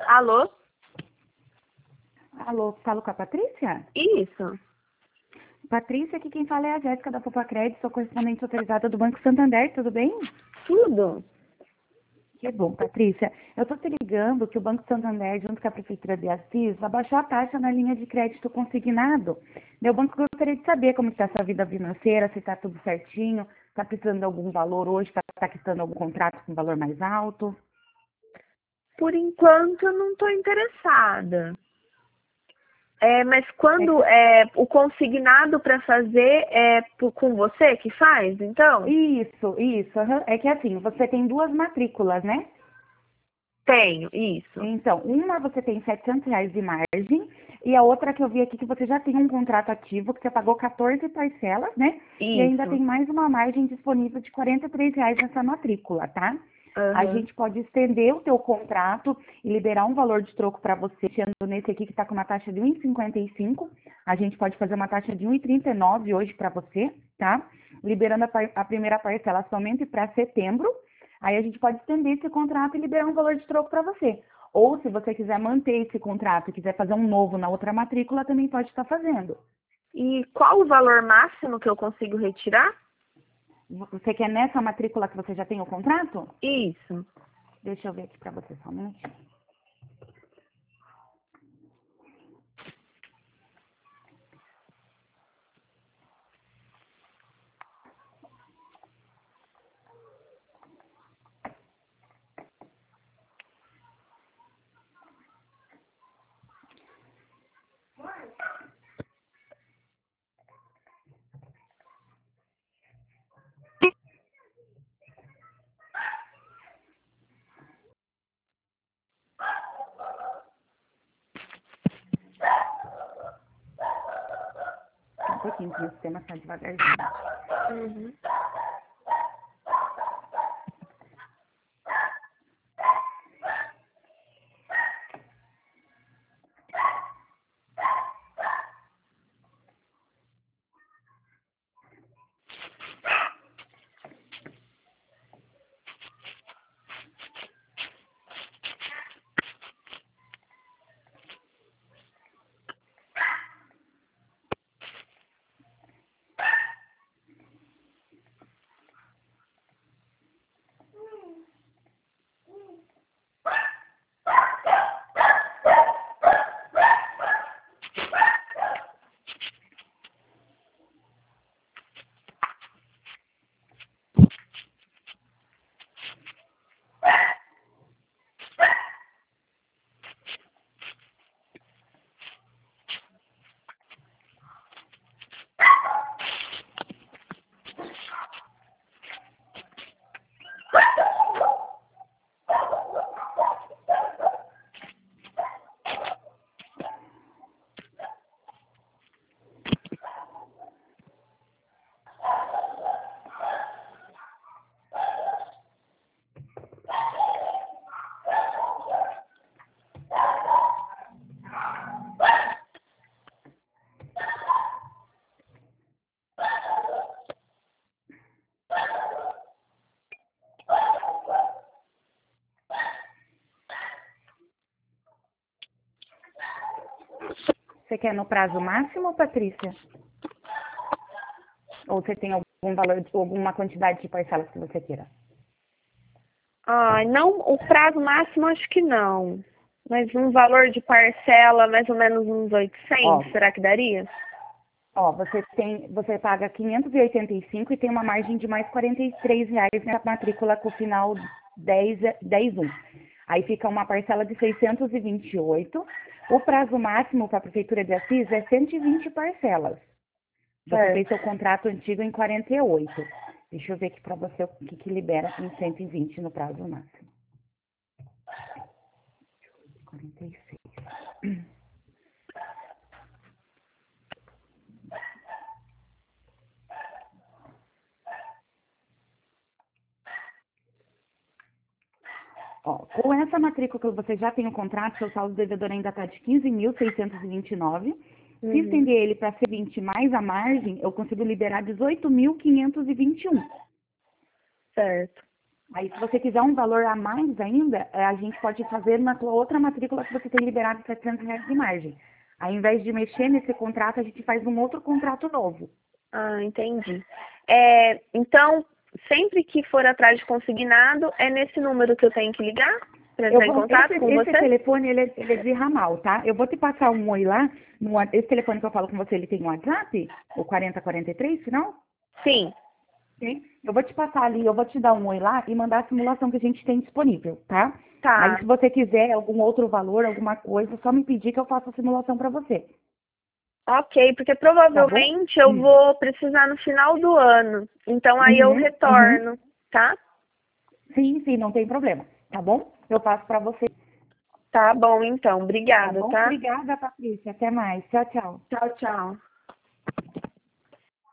Alô? Alô, falo com a Patrícia? Isso. Patrícia, aqui quem fala é a Jéssica da Popa Crédito, sou correspondente autorizada do Banco Santander, tudo bem? Tudo. Que bom, Patrícia. Eu estou te ligando que o Banco Santander, junto com a Prefeitura de Assis, abaixou a taxa na linha de crédito consignado. Meu banco gostaria de saber como está a sua vida financeira, se está tudo certinho, está precisando de algum valor hoje, está quitando algum contrato com valor mais alto. Por enquanto eu não estou interessada. Mas quando o consignado para fazer com você que faz, então? Isso. Aham. É que assim, você tem duas matrículas, né? Tenho, isso. Então, uma você tem R$ 700 de margem e a outra que eu vi aqui que você já tem um contrato ativo, que você pagou 14 parcelas, né? E ainda Isso. tem mais uma margem disponível de R$ 43 nessa matrícula, tá? A Aham. gente pode estender o teu contrato e liberar um valor de troco para você, sendo nesse aqui que está com uma taxa de 1,55. A gente pode fazer uma taxa de 1,39 hoje para você, tá? Liberando a primeira parcela somente para setembro. Aí a gente pode estender esse contrato e liberar um valor de troco para você. Ou se você quiser manter esse contrato e quiser fazer um novo na outra matrícula, também pode estar fazendo. E qual o valor máximo que eu consigo retirar? Você quer nessa matrícula que você já tem o contrato? Isso. Deixa eu ver aqui para você só um minutinho. Só um pouquinho, que o sistema está devagarzinho. Uhum. Você quer no prazo máximo, Patrícia? Ou você tem algum valor, alguma quantidade de parcelas que você queira? Não, o prazo máximo acho que não. Mas um valor de parcela mais ou menos uns 800, será que daria? Você paga 585 e tem uma margem de mais R$ 43 na matrícula com o final 10/1. Aí fica uma parcela de 628. O prazo máximo para a Prefeitura de Assis é 120 parcelas. Você fez seu contrato antigo em 48. Deixa eu ver aqui para você o que libera em 120 no prazo máximo. 46. Com essa matrícula que você já tem o contrato, seu saldo devedor ainda está de 15.629. Se estender ele para ser 20 mais a margem, eu consigo liberar 18.521. Certo. Aí, se você quiser um valor a mais ainda, a gente pode fazer na tua outra matrícula que você tem liberado R$ 700 de margem. Aí, ao invés de mexer nesse contrato, a gente faz um outro contrato novo. Ah, entendi. Então, sempre que for atrás de consignado, é nesse número que eu tenho que ligar para entrar em contato com Esse você? telefone, ele é de ramal, tá? Eu vou te passar um oi lá. Esse telefone que eu falo com você, ele tem um WhatsApp? O 4043, final? Sim. Sim. Eu vou te passar ali, eu vou te dar um oi lá e mandar a simulação que a gente tem disponível, tá? Aí, Tá. se você quiser algum outro valor, alguma coisa, só me pedir que eu faça a simulação para você. Ok, porque Tá bom? provavelmente eu vou precisar no final do ano. Então aí eu Uhum. retorno, tá? Sim, sim, não tem problema. Tá bom? Eu faço para você. Tá bom, então. Tá Obrigada, bom? tá? Obrigada, Patrícia. Até mais. Tchau, tchau. Tchau, tchau.